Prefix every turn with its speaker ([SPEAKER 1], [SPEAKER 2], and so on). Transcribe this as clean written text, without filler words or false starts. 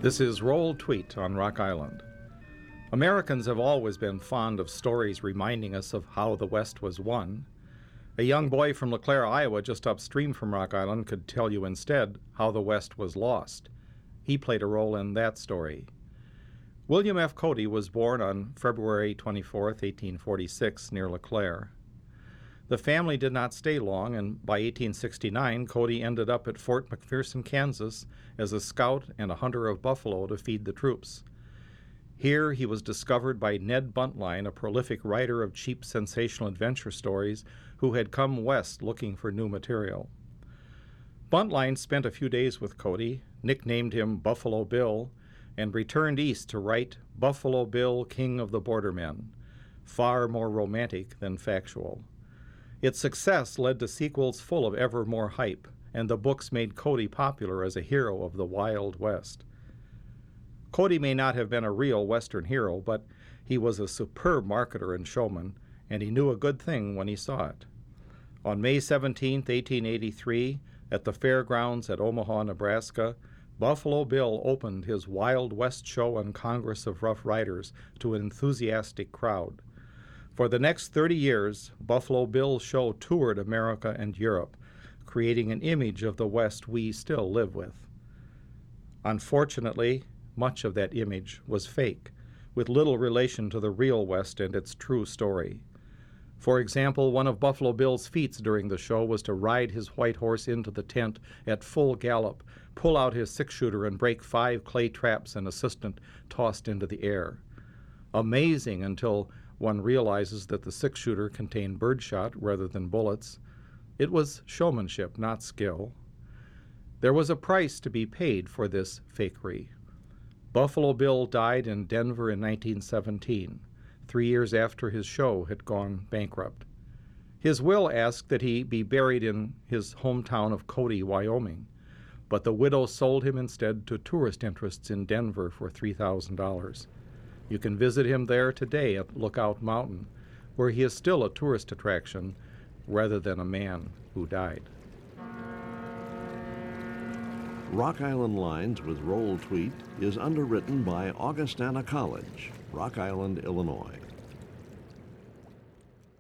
[SPEAKER 1] This is Roll Tweet on Rock Island. Americans have always been fond of stories reminding us of how the West was won. A young boy from LeClaire, Iowa, just upstream from Rock Island, could tell you instead how the West was lost. He played a role in that story. William F. Cody was born on February 24, 1846, near LeClaire. The family did not stay long, and by 1869, Cody ended up at Fort McPherson, Kansas, as a scout and a hunter of buffalo to feed the troops. Here he was discovered by Ned Buntline, a prolific writer of cheap sensational adventure stories who had come west looking for new material. Buntline spent a few days with Cody, nicknamed him Buffalo Bill, and returned east to write Buffalo Bill, King of the Bordermen, far more romantic than factual. Its success led to sequels full of ever more hype, and the books made Cody popular as a hero of the Wild West. Cody may not have been a real Western hero, but he was a superb marketer and showman, and he knew a good thing when he saw it. On May 17, 1883, at the fairgrounds at Omaha, Nebraska, Buffalo Bill opened his Wild West show and Congress of Rough Riders to an enthusiastic crowd. For the next 30 years, Buffalo Bill's show toured America and Europe, creating an image of the West we still live with. Unfortunately, much of that image was fake, with little relation to the real West and its true story. For example, one of Buffalo Bill's feats during the show was to ride his white horse into the tent at full gallop, pull out his six-shooter, and break 5 clay traps an assistant tossed into the air. Amazing until one realizes that the six-shooter contained birdshot rather than bullets. It was showmanship, not skill. There was a price to be paid for this fakery. Buffalo Bill died in Denver in 1917, 3 years after his show had gone bankrupt. His will asked that he be buried in his hometown of Cody, Wyoming, but the widow sold him instead to tourist interests in Denver for $3,000. You can visit him there today at Lookout Mountain, where he is still a tourist attraction rather than a man who died.
[SPEAKER 2] Rock Island Lines with Roll Tweet is underwritten by Augustana College, Rock Island, Illinois.